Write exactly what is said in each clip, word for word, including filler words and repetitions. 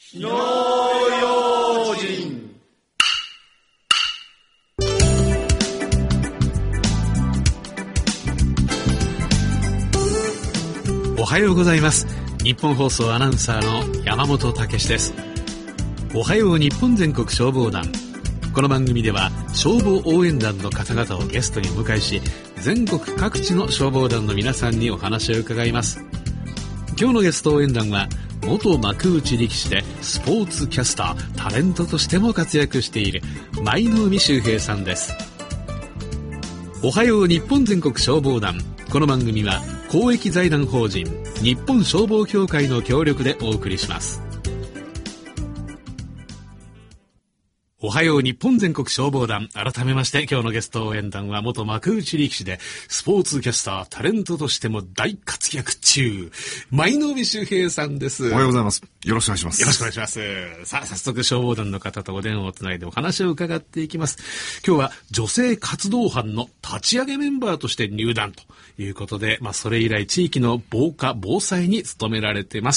火の用心。 おはようございます。日本放送アナウンサーの山本武史です。おはよう日本全国消防団。この番組では消防応援団の方々をゲストにお迎えし、全国各地の消防団の皆さんにお話を伺います。今日のゲスト応援団は元幕内力士でスポーツキャスター、タレントとしても活躍している舞の海秀平さんです。おはよう日本全国消防団。この番組は公益財団法人日本消防協会の協力でお送りします。おはよう日本全国消防団。改めまして今日のゲスト応援団は元幕内力士でスポーツキャスター、タレントとしても大活躍中、舞の海秀平さんです。 おはようございます。よろしくお願いします。 よろしくお願いします。さあ、早速消防団の方とお電話をつないでお話を伺っていきます。今日は女性活動班の立ち上げメンバーとして入団ということで、まあそれ以来地域の防火防災に努められています。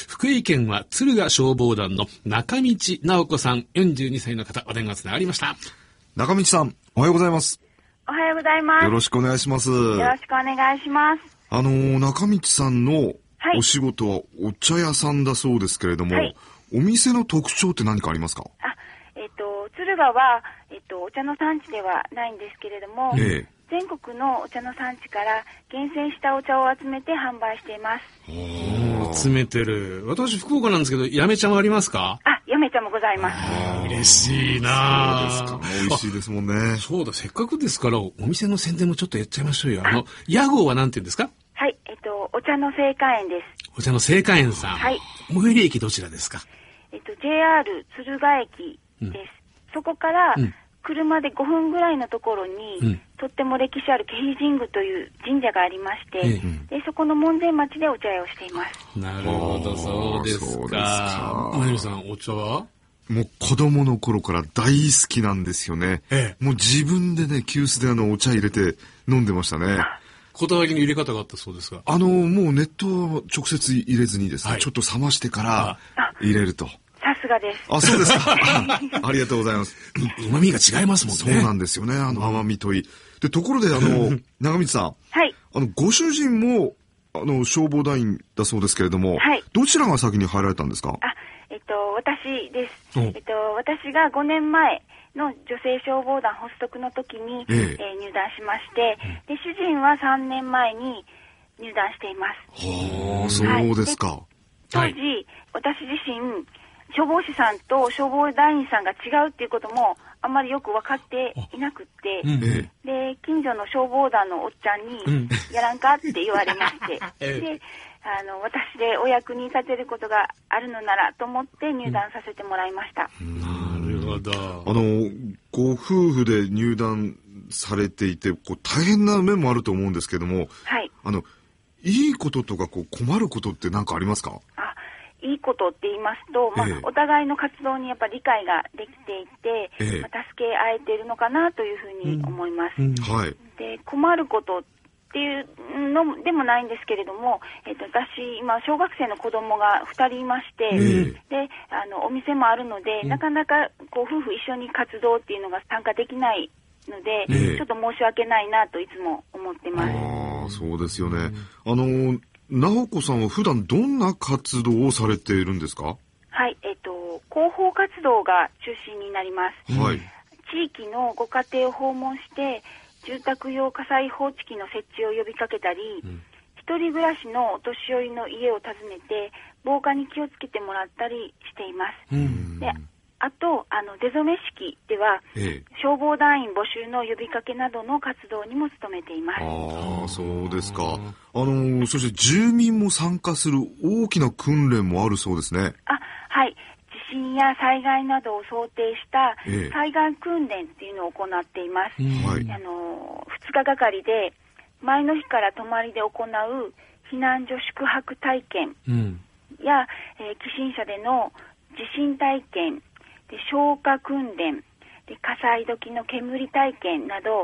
福井県は敦賀消防団の中道直子さん、よんじゅうにさいの方、お電話つながりました。 中道さん、おはようございます。 おはようございます。 よろしくお願いします。よろしくお願いします。 あの中道さんのお仕事はお茶屋さんだそうですけれども、はい、お店の特徴って何かありますか？ あ、えっと敦賀は、えっと、お茶の産地ではないんですけれども、ええ、全国のお茶の産地から厳選したお茶を集めて販売しています。 お集めてる。私福岡なんですけど、やめ茶もありますか？ あ、やめ茶もございます。 嬉しいな。 そうですか。美味しいですもんね。 そうだ、せっかくですからお店の宣伝もちょっとやっちゃいましょうよ。あの屋号はなんて言うんですか？ はい、えっとお茶の青果園です。 お茶の青果園さん。はい。最寄り駅どちらですか？ えっと ジェイアール 敦賀駅です。うん、そこから、うん車でごふんぐらいのところに、うん、とっても歴史ある気比神宮という神社がありまして、うん、でそこの門前町でお茶屋をしています。 なるほど、そうですか。まゆみさん、お茶は？ もう子供の頃から大好きなんですよね。ええ、もう自分でね、急須であのお茶入れて飲んでましたね。 こだわりの入れ方があったそうですが、 あのもう熱湯を直接入れずにですね、はい、ちょっと冷ましてから入れると。 さすがです。 あ、そうですか。ありがとうございます。 旨味が違いますもんね。 そうなんですよね。あの甘みといい。で、ところであの長道さん、はい。あのご主人もあの消防団員だそうですけれども、はい。どちらが先に入られたんですか？ あ、えっと私です。えっと私がごねんまえの女性消防団発足の時に、えええー、入団しまして、で主人はさんねんまえに入団しています。 はあ、そうですか。 はい、当時私自身消防士さんと消防団員さんが違うっていうこともあんまりよく分かっていなくって、うん、で近所の消防団のおっちゃんに、うん、やらんかって言われまして、であの私でお役に立てることがあるのならと思って入団させてもらいました。 うん、なるほど。 あのご夫婦で入団されていてこう大変な面もあると思うんですけども、はい、あのいいこととかこう困ることって何かありますか？ あ、いいことって言いますと、まあええ、お互いの活動にやっぱり理解ができていて、ええまあ、助け合えているのかなというふうに思います。うんうん、はい、で困ることっていうのでもないんですけれども、えっと、私今小学生の子供がふたりいまして、ええ、であのお店もあるので、うん、なかなかこう夫婦一緒に活動っていうのが参加できないので、ええ、ちょっと申し訳ないなといつも思ってます。 ああ、そうですよね。あの直子さんは普段どんな活動をされているんですか？ はい、えっと広報活動が中心になります。はい、地域のご家庭を訪問して住宅用火災報知器の設置を呼びかけたり、うん、一人暮らしのお年寄りの家を訪ねて防火に気をつけてもらったりしています。うん、であとあの出初め式では、ええ、消防団員募集の呼びかけなどの活動にも努めています。 ああ、そうですか。あのそして住民も参加する大きな訓練もあるそうですね。 あ、はい。地震や災害などを想定した災害訓練っていうのを行っています。ええ、はい、あのふつかがかりで前の日から泊まりで行う避難所宿泊体験や、うんえー、寄進舎での地震体験で消火訓練で火災時の煙体験など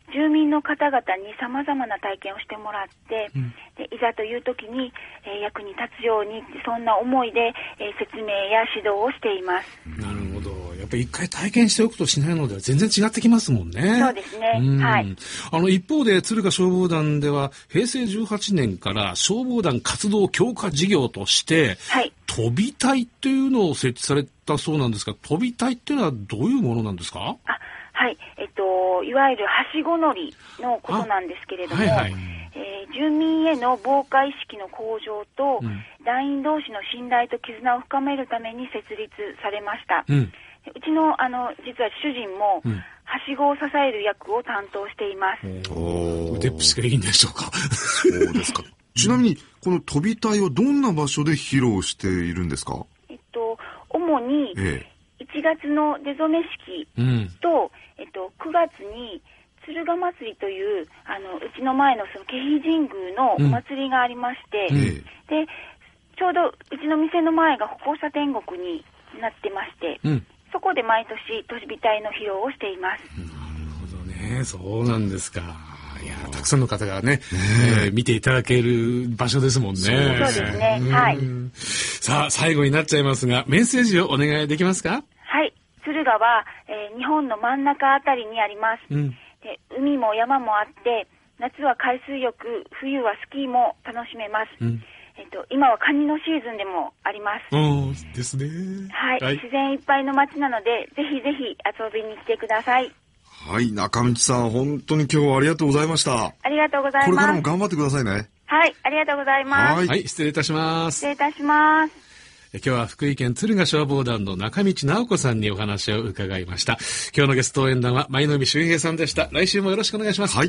住民の方々に様々な体験をしてもらって、うん、でいざという時に、えー、役に立つようにそんな思いで、えー、説明や指導をしています。 なるほど。やっぱり一回体験しておくとしないのでは全然違ってきますもんね。 そうですね。はい。 あの一方で敦賀消防団では平成じゅうはちねんから消防団活動強化事業として、はい、飛び隊っていうのを設置されたそうなんですが、飛び隊っていうのはどういうものなんですか？ あ、はい。えっといわゆるはしご乗りのことなんですけれども、はいはい、えー、住民への防火意識の向上と、うん、団員同士の信頼と絆を深めるために設立されました。うん、うちのあの実は主人も、うん、はしごを支える役を担当しています。 お腕っぷしがいいんでしょうか。 そうですか。ちなみにこの飛び隊はどんな場所で披露しているんですか？ えっと主にいちがつの出初め式と、うん、えっとくがつに敦賀祭りというあのうちの前のその気比神宮のお祭りがありまして、うん、でちょうどうちの店の前が歩行者天国になってまして、うん、そこで毎年飛び隊の披露をしています。 なるほどね。そうなんですか。いやたくさんの方がね、えー、見ていただける場所ですもんね。そうですね。はい。 さあ最後になっちゃいますがメッセージをお願いできますか？ はい。敦賀は、えー、日本の真ん中あたりにあります。うん、で海も山もあって夏は海水浴、冬はスキーも楽しめます。うん、えっと、今はカニのシーズンでもあります。 おですね。 はい、はい。自然いっぱいの街なのでぜひぜひ遊びに来てください。 はい、中道さん本当に今日はありがとうございました。 ありがとうございます。 これからも頑張ってくださいね。 はい、ありがとうございます。 はい、はい、失礼いたします。 失礼いたします。 今日は福井県敦賀消防団の中道直子さんにお話を伺いました。今日のゲスト応援団は舞の海秀平さんでした。来週もよろしくお願いします。 はい。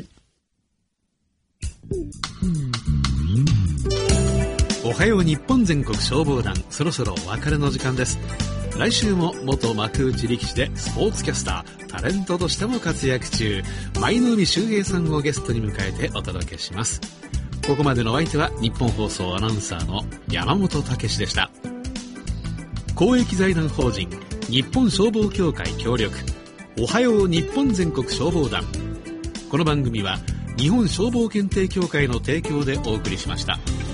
おはよう日本全国消防団、そろそろお別れの時間です。来週も元幕内力士でスポーツキャスター、タレントとしても活躍中、舞の海秀平さんをゲストに迎えてお届けします。ここまでのお相手は日本放送アナウンサーの山本武史でした。公益財団法人日本消防協会協力、おはよう日本全国消防団。この番組は日本消防検定協会の提供でお送りしました。